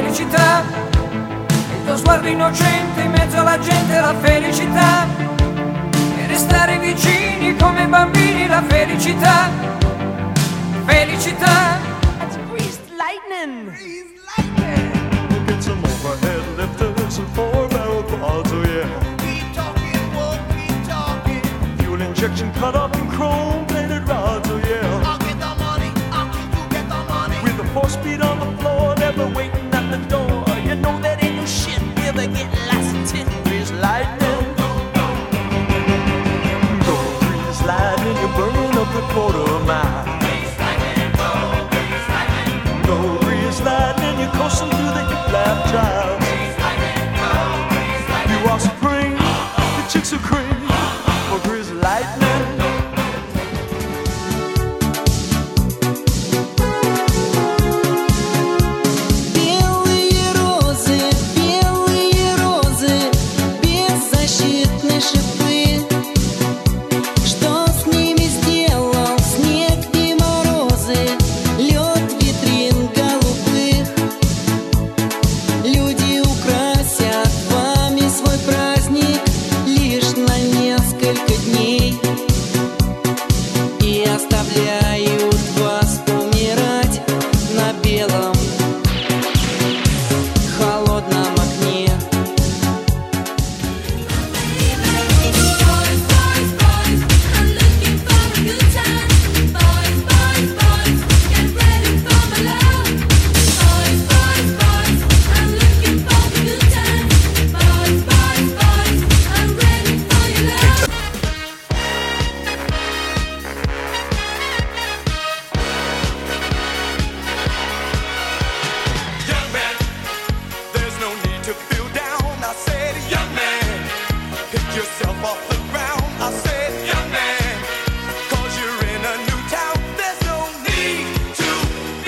felicità, il tuo sguardo innocente in mezzo alla gente, la felicità, e restare vicini come bambini, la felicità, felicità. That's greased lightning. Greased lightning. We'll get some overhead lifters and 4-barrel quads, oh yeah. Keep talking, won't keep talking. Fuel injection cut up in chrome-plated rods, oh yeah. I'll get the money, I'll get the money. With a 4-speed on the floor, never waiting at the door. You know that ain't no shit, never get lost in 10 degrees lightning. Go grease lightning, you're burning up the quarter mile. Go grease lightning, you're coursing through the hip-lap trials. You are supreme, the chicks are cream for grease lightning.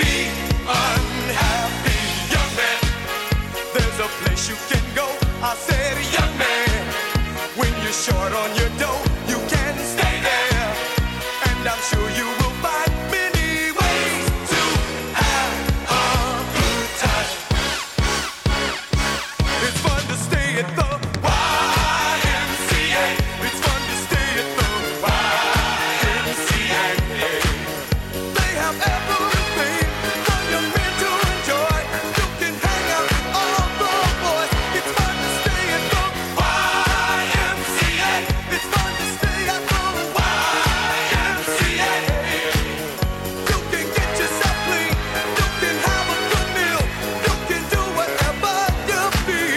You can go. I